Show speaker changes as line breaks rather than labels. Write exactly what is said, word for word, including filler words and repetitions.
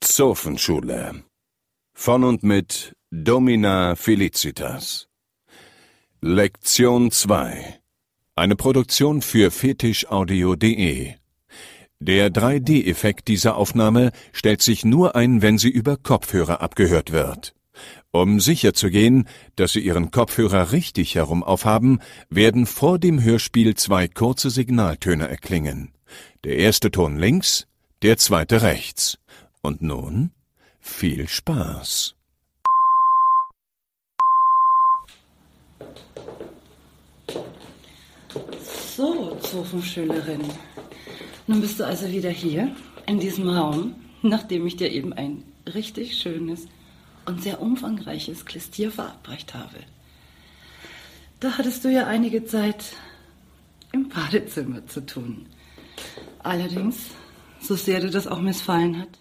Zofenschule. Von und mit Domina Felicitas. Lektion zwei. Eine Produktion für fetischaudio punkt de. Der drei D Effekt dieser Aufnahme stellt sich nur ein, wenn sie über Kopfhörer abgehört wird. Um sicherzugehen, dass Sie Ihren Kopfhörer richtig herum aufhaben, werden vor dem Hörspiel zwei kurze Signaltöne erklingen. Der erste Ton links, der zweite rechts. Und nun viel Spaß.
So, Zofenschülerin. Nun bist du also wieder hier, in diesem Raum, nachdem ich dir eben ein richtig schönes und sehr umfangreiches Klistier verabreicht habe. Da hattest du ja einige Zeit im Badezimmer zu tun. Allerdings, so sehr dir das auch missfallen hat,